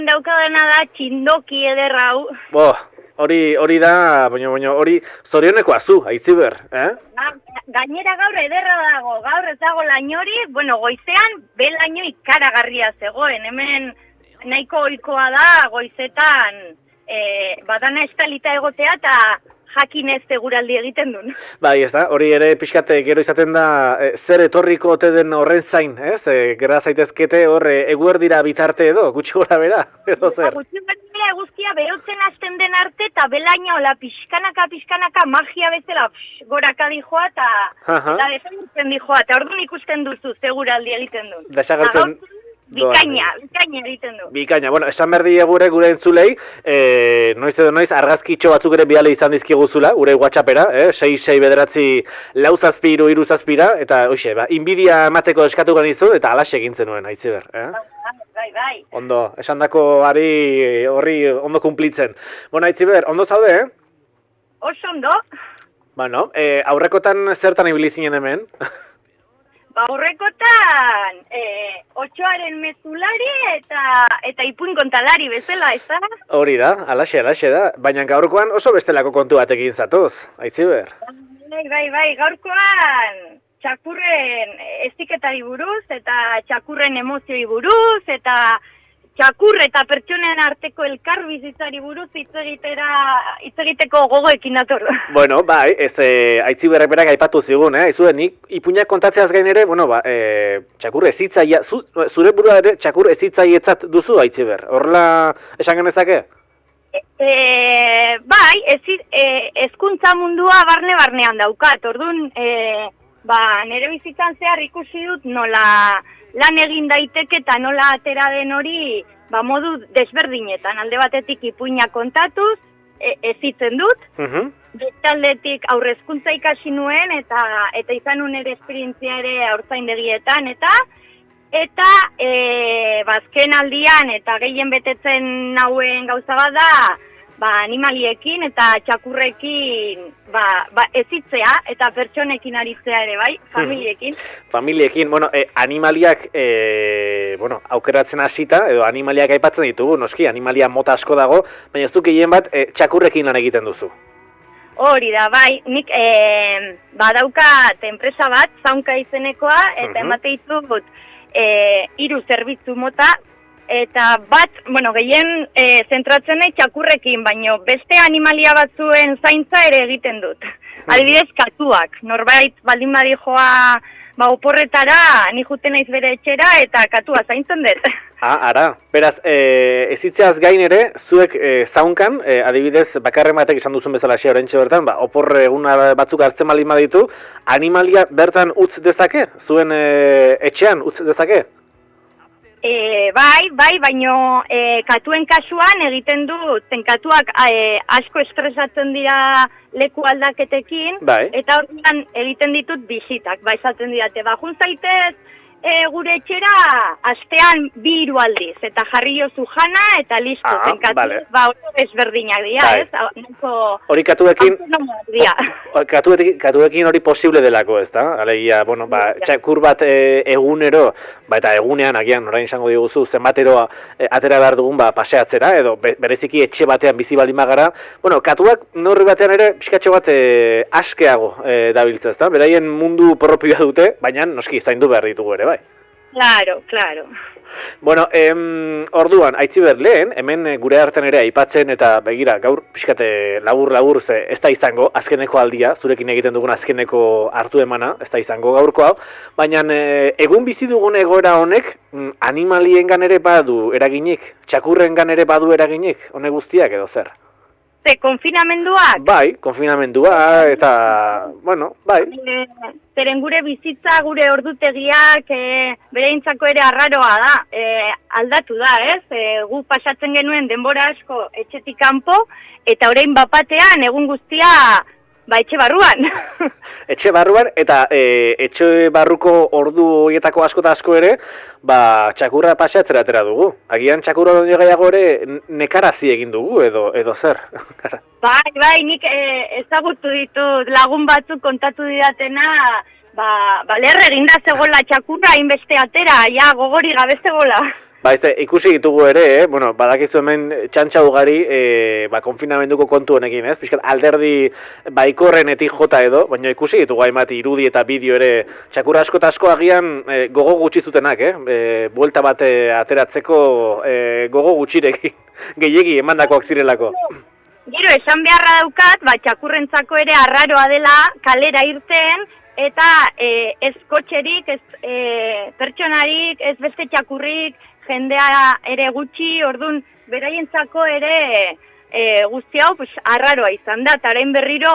Daukadana da txindoki ederra hau. Hori da, baina hori zorionekoa zu, Aitziber, Gainera gaur ederra dago, gaur ez dago lainori, goizean laino ikaragarria zegoen, hemen nahiko ohikoa da goizetan badana estalita egotea eta jakin ez seguraldi egiten duen. Bai, ez da, hori ere pixkate gero izaten da zer etorriko ote den horren zain, ez? Gera zaitezkete hor eguerdira bitarte edo, gutxi gora bera, edo zer? Gutxi gora bera eguzkia berotzen hasten den arte eta belaino la pixkanaka magia bezala goraka dijoa eta desagertzen dijoa, eta orduan ikusten duzu seguraldi egiten duen. Desagertzen... Bikaina egiten du. Bikaina, esan behar diegure gure entzulei, noiz edo noiz argazkitxo batzuk ere bidali izan dizkiguzula, gure WhatsAppera, 669-303-303, eta hoxe, inbidia emateko eskatu genizu, eta alaxe egintzen nuen, Aitziber. Bai. Ondo, esan dako horri ondo kumplitzen. Aitziber, ondo zaude, Oso ondo. Aurrekotan zertan ibili zinen hemen? Aurrekotan, otxoaren mezulari eta ipuin kontalari bezala, ez da? Hori da, alaxe da. Baina gaurkoan oso bestelako kontu batekin zatoz, Aitziber. Bai, gaurkoan txakurren eziketari buruz, eta txakurren emozioi buruz, eta txakur eta pertsonen arteko elkarbizitzari buruz hitz egiteko gogoekin dator. Bai, Aitziberrek berak aipatu zigun, nik ipuinak kontatzeaz gain ere, txakur ezitzaia, zure burua ere txakur ezitzailetzat duzu, Aitziber, horrela esan genezake? Bai, hezkuntza mundua barnean daukat, orduan, nire bizitzan zehar ikusi dut nola lan egin daiteke eta nola atera den hori modu desberdinetan. Alde batetik ipuina kontatuz, ezitzen dut, bestaldetik aurrezkuntza ikasi nuen eta izan nuen ere esperientzia ere haurtzaindegietan eta azken aldian eta gehien betetzen nauen gauza bat da animaliekin eta txakurrekin ezitzea eta pertsonekin aritzea ere, bai, familiekin. Familiekin, animaliak aukeratzen hasita, edo animaliak aipatzen ditugu, noski, animalia mota asko dago, baina ez du gehien bat txakurrekin lan egiten duzu. Hori da, bai, nik badaukat enpresa bat, zaunka izenekoa, eta emate ditut 3 zerbitzu mota, eta bat, gehien zentratzen nahi txakurrekin, baino beste animalia batzuen zaintza ere egiten dut. Adibidez, katuak. Norbait baldin badijoa oporretara, ni juten naiz bere etxera eta katua zaintzen dut. Ara. Beraz, ezitzeaz gain ere, zuek zaunkan, adibidez, bakarren batek izan duzun bezala xe orentxe bertan, oporre egun batzuk hartzen baldin baditu, animalia bertan utz dezake? Zuen etxean utz dezake? Bai, baino katuen kasuan egiten dut, katuak asko estresatzen dira leku aldaketekin, eta horrean egiten ditut bizitak, esaten didate, jun zaitez gure etxera astean 2 aldiz, eta jarri jozu jana, eta listo, oso ezberdinak dira, ez? Hori katuekin hori posible delako, ez da? Alegia, txakur bat egunero, eta egunean, agian, orain izango diguzu, zenbatero atera behar dugun paseatzera, edo bereziki etxe batean bizi baldin bagara, katuak norri batean ere pixkatxo bat askeago dabiltza, ez da? Beraien mundu propioa dute, baina noski zaindu behar ditugu ere, bai? Claro. Orduan, Aitziber, lehen, hemen gure hartan ere aipatzen eta begira, gaur pixkate labur ze ez da izango, azkeneko aldia, zurekin egiten dugun azkeneko hartu emana, ez da izango gaurko hau, baina egun bizi dugun egoera honek animaliengan ere badu eraginik, txakurrengan ere badu eraginik, honek guztiak edo zer? Konfinamenduak? Bai, konfinamendua eta, bai. Zeren gure bizitza, gure ordutegiak, bereintzako ere arraroa da, aldatu da, ez? Gu pasatzen genuen denbora asko etxetik kanpo, eta orain bapatean egun guztia etxe barruan. Etxe barruan, eta etxe barruko ordu horietako asko eta asko ere, txakurra paseatzera atera dugu. Agian txakurra doi gehiago ere nekarazi egin dugu, edo zer. Bai, nik ezagutu ditut lagun batzuk kontatu didatena, lerre eginda zegoela txakurra hainbeste atera, gogori gabe zegoela. Ba, ikusi ditugu ere, bueno, badakizu hemen txantxa ugari, konfinamenduko kontu honekin, ez? Piskat alderdi baikorrenetik jota edo, baina ikusi ditugu hainbat irudi eta bideo ere txakurra asko eta asko agian gogo gutxi zutenak, buelta bat ateratzeko gogo gutxirekin, gehiegi emandakoak zirelako. Gero, esan beharra daukat, txakurrentzako ere arraroa dela kalera irten, eta ez kotxerik, ez pertsonarik, ez beste txakurrik, jendea ere gutxi, ordun beraientzako ere guzti hau arraroa izan da, eta orain berriro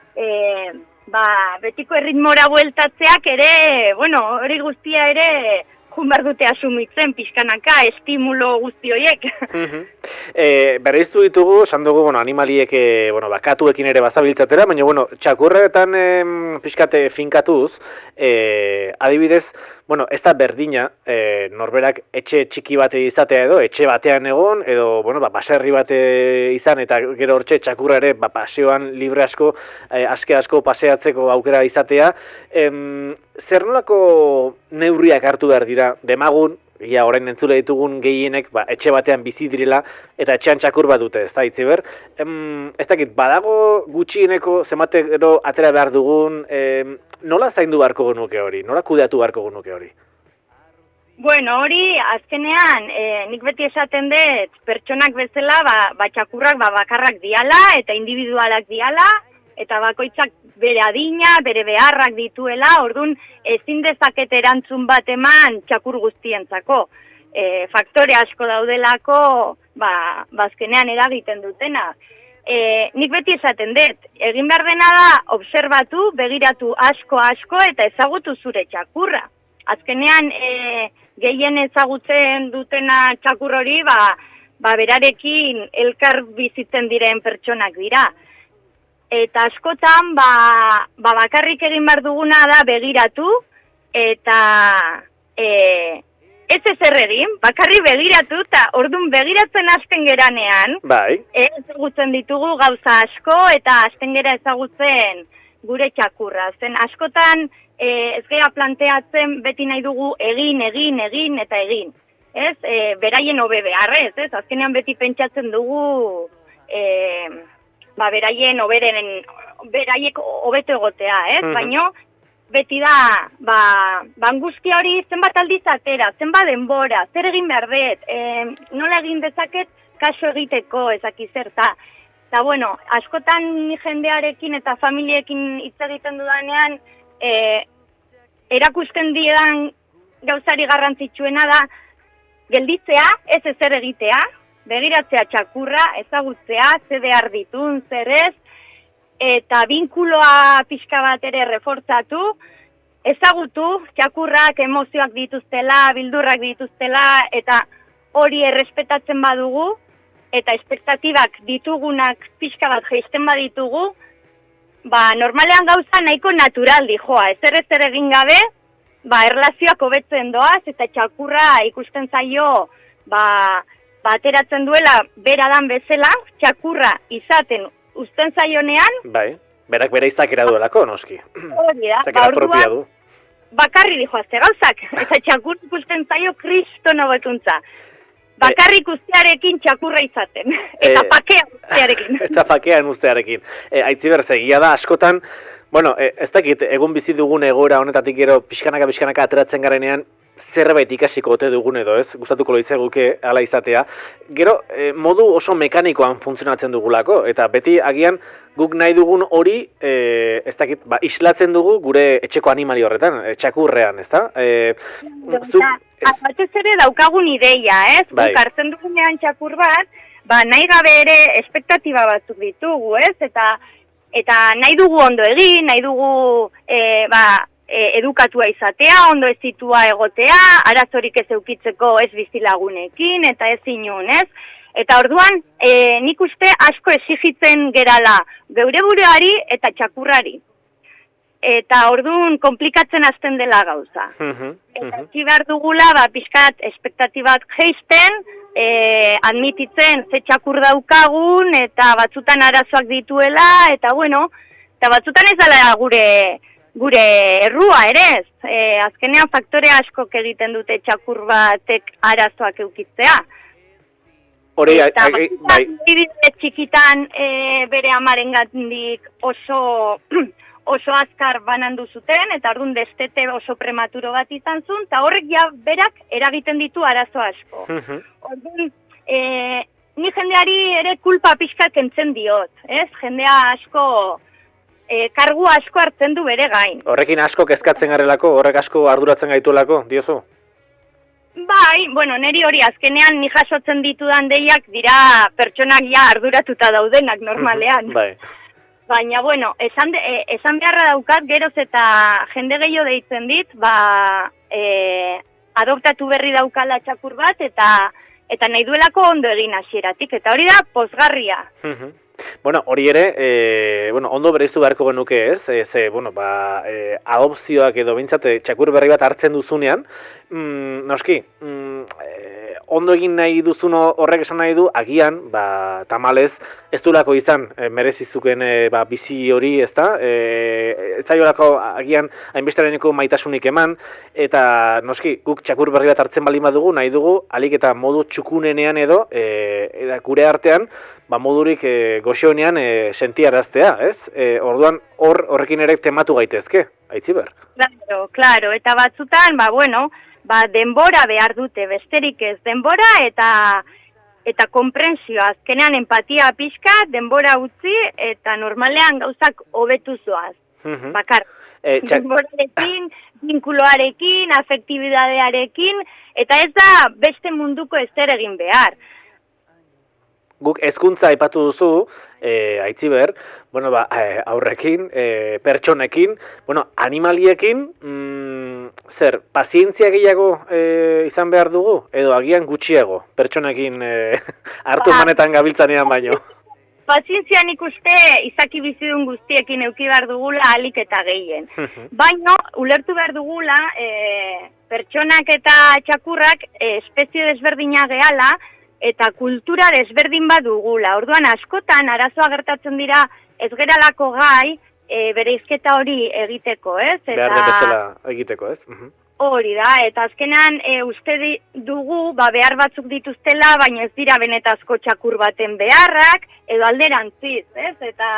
betiko erritmora bueltatzeak ere, hori guztia ere jun behar dute asumitzen, pixkanaka, estimulo guzti horiek. Berriztu ditugu, esan dugu, animaliek, bakatuekin ere bazabiltzatera, baina, txakurretan pixkate finkatuz, adibidez, ez da berdina, norberak etxe txiki bate izatea edo, etxe batean egon, edo, baserri bate izan, eta gero hortxe txakurra ere, paseoan libre asko, asko paseatzeko aukera izatea. Zer nolako neurriak hartu behar dira, demagun, orain entzule ditugun gehienek, etxe batean bizi direla, eta etxean txakur bat dute, ez da, Itziber? Ez dakit, badago gutxieneko zenbatero atera behar dugun, nola zaindu beharko genuke hori? Nola kudeatu beharko genuke hori? Bueno, hori, azkenean, nik beti esaten dut, pertsonak bezala, txakurrak bakarrak diala, eta individualak diala, eta bakoitzak bere adina, bere beharrak dituela, orduan ezin dezaket erantzun bat eman txakur guztientzako. Faktore asko daudelako, azkenean eragiten dutena. Nik beti esaten dut, egin behar dena da, observatu, begiratu asko, eta ezagutu zure txakurra. Azkenean, gehien ezagutzen dutena txakur hori, berarekin elkar bizitzen diren pertsonak dira. Eta askotan, bakarrik egin behar duguna da begiratu, eta ez ezer egin, bakarrik begiratu, eta orduan begiratzen hasten geranean, ezagutzen ditugu gauza asko, eta hasten gera ezagutzen gure txakurra. Zen askotan ez gara planteatzen beti nahi dugu egin, eta egin. Ez, beraien hobe beharrez, ez, azkenean beti pentsatzen dugu beraien beraiek hobeto egotea, ez? Baina beti da, angustia hori zenbat aldiz atera, zenbat denbora, zer egin behar dut, nola egin dezaket kaso egiteko ezaki zerta. Eta askotan jendearekin eta familiekin hitz egiten dudanean, erakusten didan gauzari garrantzitsuena da, gelditzea, ez ezer egitea, begiratzea txakurra, ezagutzea, ze behar ditun, zer ez, eta binkuloa pixka bat ere refortzatu, ezagutu txakurrak emozioak dituztela, bildurrak dituztela, eta hori errespetatzen badugu, eta espektatibak ditugunak pixka bat jaisten baditugu, normalean gauza nahiko natural dijoa, ezer egin gabe, erlazioak hobetzen doaz, eta txakurra ikusten zaio, ateratzen duela beradan bezala, txakurra izaten uzten zaionean. Berak bere izakera duelako, noski. Hori da, orduan, bakarri dijoazte gauzak, eta txakur ikusten zaio kristono betuntza. Bakarrik ustearekin txakurra izaten, eta pakean ustearekin. Eta pakean ustearekin. Aitziber, egia da, askotan, ez dakit, egun bizi dugun egoera honetatik gero pixkanaka ateratzen garenean, zerbait ikasiko ote dugun edo ez, gustatuko loizeguke ala izatea. Gero, modu oso mekanikoan funtzionatzen dugulako, eta beti agian guk nahi dugun hori, ez dakit, islatzen dugu gure etxeko animali horretan, txakurrean, ez da? Batez ere daukagun ideia, ez? Guk hartzen dugunean txakur bat, nahi gabe ere espektatiba batzuk ditugu, ez? Eta nahi dugu ondo egin, nahi dugu, edukatua izatea, ondo ezitua egotea, arazorik ez eukitzeko ez bizilagunekin, eta ez inun, ez? Eta orduan, nik uste asko exigitzen gerala geure buruari eta txakurrari. Eta orduan komplikatzen hasten dela gauza. Eta behar dugula, pixkat espektatibak geisten, admititzen ze txakur daukagun, eta batzutan arazoak dituela, eta batzutan ez dela gure errua ere ez. Azkenean faktore askok egiten dute txakur batek arazoak eukitzea. Hori, bai. Txikitan bere amarengandik oso azkar banandu zuten, eta orduan destete oso prematuro bat izan zuen, eta horrek ja berak eragiten ditu arazo asko. Orduan, ni jendeari ere kulpa pixka kentzen diot, ez? Jendea asko, kargu asko hartzen du bere gain. Horrekin asko kezkatzen garelako, horrek asko arduratzen gaituelako, diozu? Bai, neri hori azkenean ni jasotzen ditudan deiak dira pertsonak ja arduratuta daudenak normalean. Bai. Baina, esan beharra daukat, geroz eta jende gehiago deitzen dit, adoptatu berri daukala txakur bat, eta nahi duelako ondo egin hasieratik, eta hori da pozgarria. Bueno, hori ere, ondo bereiztu beharko genuke ez, adopzioak edo bintzat txakur berri bat hartzen duzunean, noski, ondo egin nahi duzun horrek esan nahi du, agian, tamalez, ez duelako izan merezizuken bizi hori, ez da? Ez zaiolako agian hainbestereneko maitasunik eman, eta noski, guk txakur berri bat hartzen baldin badugu, nahi dugu, alik eta modu txukunenean edo, gure artean, modurik goxonean sentiaraztea, ez? Orduan horrekin ere tematu gaitezke, Aitziber? Claro, eta batzutan, denbora behar dute, besterik ez denbora eta konprentsioa, azkenean empatia pixka, denbora utzi eta normalean gauzak hobetu zoaz. Bakar, denborarekin, vinkuloarekin, afektibidadearekin, eta ez da beste munduko ezer egin behar. Guk hezkuntza aipatu duzu, Aitziber, aurrekin, pertsonekin, animaliekin, zer, pazientzia gehiago izan behar dugu? Edo agian gutxiago, pertsonekin hartu manetan gabiltzanean baino? Pazientzia nik uste izaki bizidun guztiekin euki behar dugula alik eta gehien. Baino, ulertu behar dugula, pertsonak eta txakurrak espezie desberdina gehala, eta kultura desberdin badugula. Orduan askotan arazoa gertatzen dira ez geralako gai bereizketa hori egiteko, ez? Behar den bezala egiteko, ez? Hori da, eta azkenan uste dugu behar batzuk dituztela, baina ez dira benetazko txakur baten beharrak, edo alderantziz, ez? Eta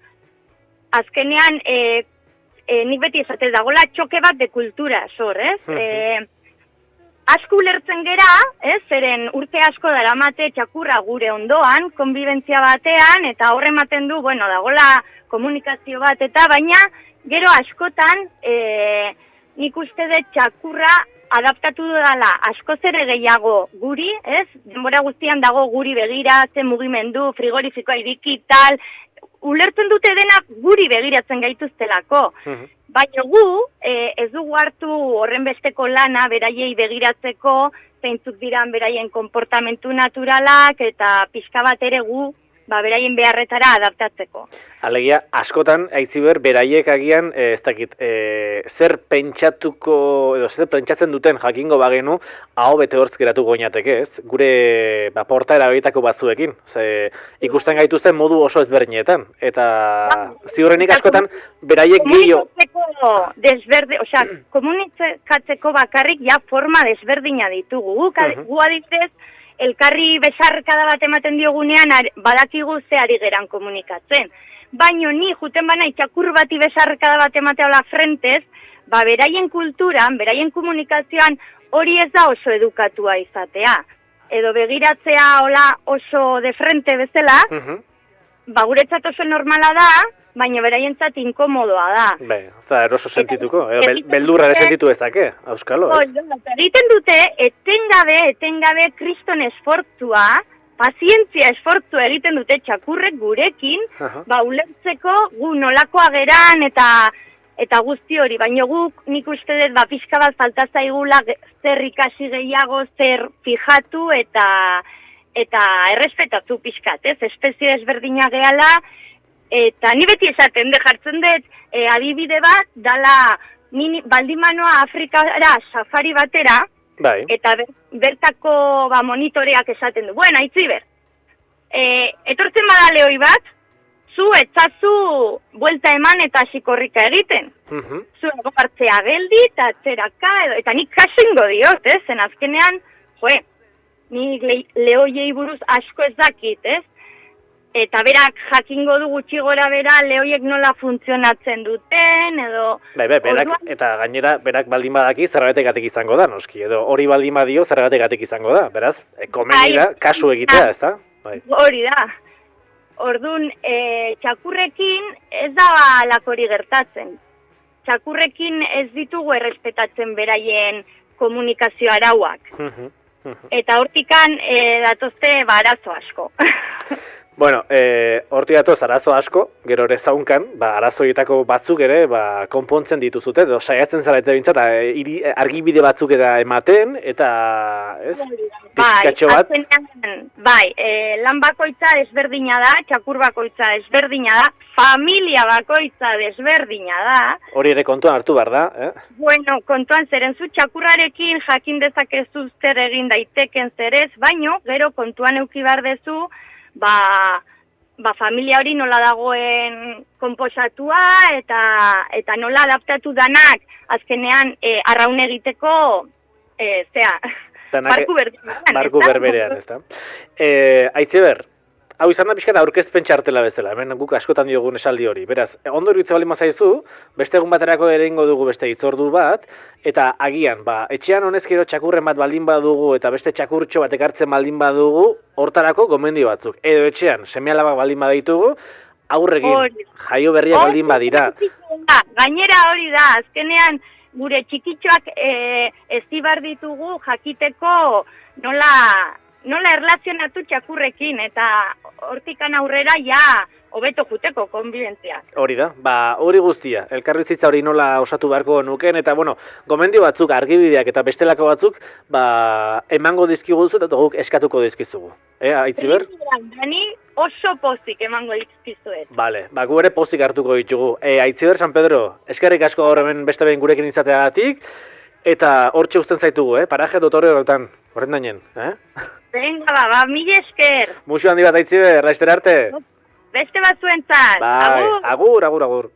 azkenean nik beti esatez dagoela txoke bat de kultura, zor, ez? Asko ulertzen gera, zeren urte asko daramate txakurra gure ondoan, konbibentzia batean, eta horre ematen du, dagoela komunikazio bat, eta baina gero askotan nik uste dut txakurra adaptatu dela askoz ere gehiago guri, denbora guztian dago guri begira, zen mugimendu, frigorifikoa iriki, tal, ulertzen dute dena guri begiratzen gaituztelako. Baina gu, ez dugu hartu horren besteko lana beraiei begiratzeko, zeintzuk diran beraien konportamentu naturalak, eta pixka bat ere gu, beraien beharretara adaptatzeko. Alegia, askotan, Aitziber, beraiek agian, ez dakit, zer pentsatuko, edo zer pentsatzen duten jakingo bagenu, hau bete hortz geratu goinateke, ez? Gure portaera horietako batzuekin. Ikusten gaituzten modu oso ezberdinetan. Eta ziurrenik askotan, beraiek gehiago... Komunikatzeko bakarrik ja forma desberdina ditugu. Gu adibidez, elkarri besarkada bat ematen diogunean badakigu ze ari geran komunikatzen. Baina ni juten bana txakur bati besarkada bat ematea frentez, beraien kulturan, beraien komunikazioan hori ez da oso edukatua izatea. Edo begiratzea oso de frente bezala, guretzat oso normala da, baina beraientzat inkomodoa da. Ez da eroso sentituko, beldurra sentitu ezake, auskalo. Egiten dute, etengabe kriston esfortzua, pazientzia esfortzua egiten dute txakurrek gurekin, ulertzeko gu nolakoa geran eta guzti hori, baina guk nik uste dut pixka bat falta zaigula zer ikasi gehiago, zer fijatu eta errespetatu pixkat, espezie ezberdina gehala. Eta ni beti esaten jartzen dut adibide bat, dala baldimanoa Afrikara safari batera, eta bertako monitoreak esaten du. Bueno, Aitziber, etortzen bada lehoi bat, zu etzazu buelta eman eta hasi korrika egiten. Zuen gogartzea geldi, eta atzeraka, eta nik kasingo diot, zen azkenean, nik lehoiei buruz asko ez dakit, eta berak jakingo du gutxi gora bera lehoiek nola funtzionatzen duten, edo... Berak, eta gainera, berak baldin badaki zergatik izango da, noski, edo hori baldin badio zergatik izango da, beraz, komeni da, kasu egitea, ez da? Hori da. Orduan, txakurrekin ez da lakori gertatzen. Txakurrekin ez ditugu errespetatzen beraien komunikazio arauak. Eta hortikan datozte arazo asko. Bueno, hortik datoz arazo asko, gero ere zaunkan, arazoietako batzuk ere konpontzen dituzute, edo saiatzen zarete bintzat, argibide batzuk eta ematen, eta, ez? Pizkatxo bat? Lan bakoitza desberdina da, txakur bakoitza desberdina da, familia bakoitza desberdina da. Hori ere kontuan hartu behar da, Bueno, kontuan zeren zu txakurrarekin jakin dezakezu zer egin daiteken zerez, baino, gero kontuan euki behar dezu, familia hori nola dagoen konposatua eta nola adaptatu danak azkenean arraun egiteko barku berberean, ezta? Aitziber, hau izan da pixkat aurkezpen txartela bezala, hemen guk askotan diogun esaldi hori. Beraz, ondo iruditzen baldin bazaizu, beste egun baterako ere ingo dugu beste hitzordu bat, eta agian, etxean honezkero txakurren bat baldin badugu eta beste txakurtxo bat ekartzen baldin badugu, hortarako gomendio batzuk. Edo etxean, seme-alabak baldin baditugu, aurrekin, jaio berriak baldin badira. Gainera hori da, azkenean gure txikitxoak ezibar ditugu jakiteko nola erlazionatu txakurrekin, eta hortikan aurrera hobeto juteko konbibentzia. Hori da, hori guztia, elkarbizitza hori nola osatu beharko nuken, eta gomendio batzuk, argibideak eta bestelako batzuk, emango dizkiguzu eta guk eskatuko dizkizugu. Aitziber? Dani oso pozik emango dizkizuet. Bale, gu ere pozik hartuko ditugu. Aitziber, San Pedro, eskerrik asko gaur hemen beste behin gurekin izateagatik, eta hortxe usten zaitugu, paraje dotore horretan, horren dainen, Venga, mila esker. Muxu handi bat, Aitziber, laizter arte. Beste batzuentzat. Agur.